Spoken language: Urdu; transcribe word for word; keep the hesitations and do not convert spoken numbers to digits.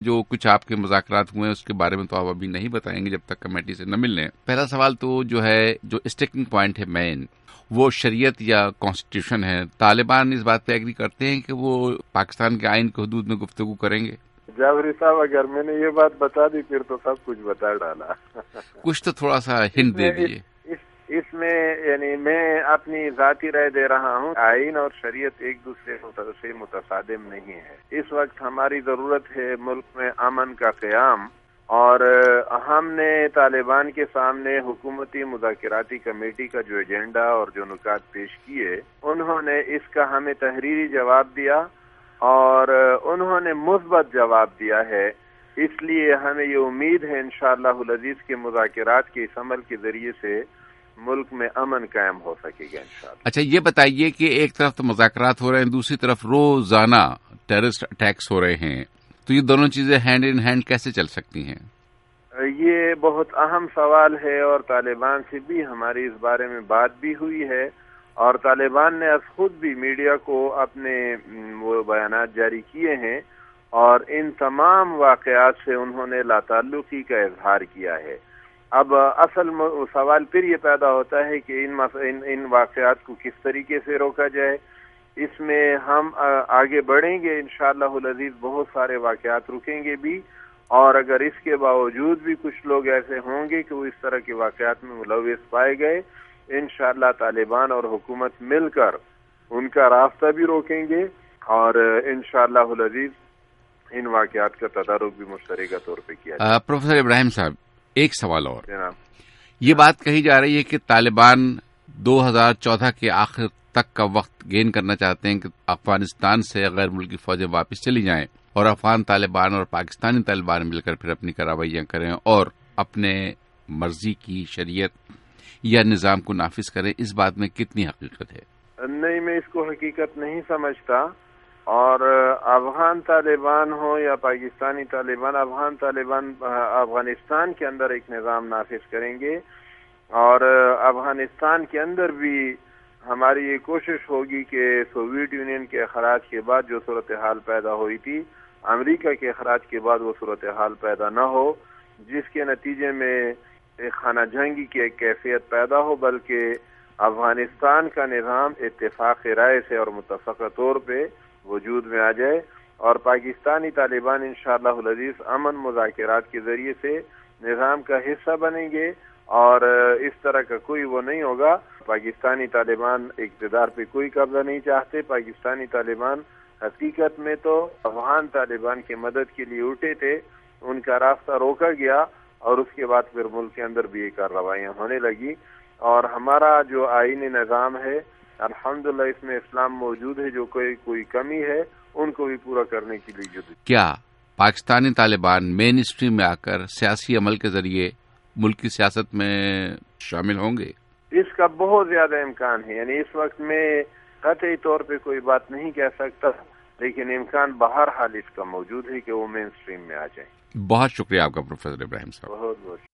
جو کچھ آپ کے مذاکرات ہوئے ہیں اس کے بارے میں تو آپ ابھی نہیں بتائیں گے جب تک کمیٹی سے نہ ملنے. پہلا سوال تو جو ہے جو اسٹیکنگ پوائنٹ ہے مین وہ شریعت یا کانسٹیٹیوشن ہے. طالبان اس بات پہ ایگری کرتے ہیں کہ وہ پاکستان کے آئین کے حدود میں گفتگو کریں گے؟ جابری صاحب اگر میں نے یہ بات بتا دی پھر تو سب کچھ بتا ڈالا. کچھ تو تھوڑا سا ہنٹ دے دیجیے. اس میں یعنی میں اپنی ذاتی رائے دے رہا ہوں. آئین اور شریعت ایک دوسرے سے متصادم نہیں ہے. اس وقت ہماری ضرورت ہے ملک میں امن کا قیام، اور ہم نے طالبان کے سامنے حکومتی مذاکراتی کمیٹی کا جو ایجنڈا اور جو نکات پیش کیے انہوں نے اس کا ہمیں تحریری جواب دیا اور انہوں نے مثبت جواب دیا ہے. اس لیے ہمیں یہ امید ہے انشاءاللہ العزیز کے مذاکرات کے اس عمل کے ذریعے سے ملک میں امن قائم ہو سکے گا انشاءاللہ. اچھا یہ بتائیے کہ ایک طرف تو مذاکرات ہو رہے ہیں، دوسری طرف روزانہ ٹیررسٹ اٹیکس ہو رہے ہیں، تو یہ دونوں چیزیں ہینڈ ان ہینڈ کیسے چل سکتی ہیں؟ یہ بہت اہم سوال ہے اور طالبان سے بھی ہماری اس بارے میں بات بھی ہوئی ہے، اور طالبان نے از خود بھی میڈیا کو اپنے وہ بیانات جاری کیے ہیں اور ان تمام واقعات سے انہوں نے لا تعلقی کا اظہار کیا ہے. اب اصل سوال پھر یہ پیدا ہوتا ہے کہ ان ان, ان واقعات کو کس طریقے سے روکا جائے. اس میں ہم آگے بڑھیں گے انشاءاللہ العزیز، بہت سارے واقعات رکیں گے بھی، اور اگر اس کے باوجود بھی کچھ لوگ ایسے ہوں گے کہ وہ اس طرح کے واقعات میں ملوث پائے گئے، انشاءاللہ طالبان اور حکومت مل کر ان کا راستہ بھی روکیں گے اور انشاءاللہ العزیز ان واقعات کا تدارک بھی مشترکہ طور پہ کیا جائے. پروفیسر ابراہیم صاحب ایک سوال اور. جناب یہ بات کہی جا رہی ہے کہ طالبان دو ہزار چودہ کے آخر تک کا وقت گین کرنا چاہتے ہیں کہ افغانستان سے غیر ملکی فوجیں واپس چلی جائیں اور افغان طالبان اور پاکستانی طالبان مل کر پھر اپنی کارروائیاں کریں اور اپنے مرضی کی شریعت یا نظام کو نافذ کریں. اس بات میں کتنی حقیقت ہے؟ نہیں، میں اس کو حقیقت نہیں سمجھتا. اور افغان طالبان ہو یا پاکستانی طالبان، افغان طالبان افغانستان کے اندر ایک نظام نافذ کریں گے، اور افغانستان کے اندر بھی ہماری یہ کوشش ہوگی کہ سوویت یونین کے اخراج کے بعد جو صورتحال پیدا ہوئی تھی، امریکہ کے اخراج کے بعد وہ صورتحال پیدا نہ ہو جس کے نتیجے میں ایک خانہ جنگی کی ایک کیفیت پیدا ہو، بلکہ افغانستان کا نظام اتفاق رائے سے اور متفقہ طور پہ وجود میں آ جائے، اور پاکستانی طالبان انشاءاللہ العزیز امن مذاکرات کے ذریعے سے نظام کا حصہ بنیں گے، اور اس طرح کا کوئی وہ نہیں ہوگا. پاکستانی طالبان اقتدار پہ کوئی قبضہ نہیں چاہتے. پاکستانی طالبان حقیقت میں تو افغان طالبان کی مدد کے لیے اٹھے تھے، ان کا راستہ روکا گیا اور اس کے بعد پھر ملک کے اندر بھی یہ کارروائیاں ہونے لگی. اور ہمارا جو آئینی نظام ہے الحمدللہ اس میں اسلام موجود ہے، جو کوئی کوئی کمی ہے ان کو بھی پورا کرنے کے لیے جدید. کیا پاکستانی طالبان مین اسٹریم میں آ کر سیاسی عمل کے ذریعے ملکی سیاست میں شامل ہوں گے؟ اس کا بہت زیادہ امکان ہے. یعنی اس وقت میں قطعی طور پہ کوئی بات نہیں کہہ سکتا، لیکن امکان بہرحال اس کا موجود ہے کہ وہ مین اسٹریم میں آ جائیں. بہت شکریہ آپ کا پروفیسر ابراہیم صاحب. بہت بہت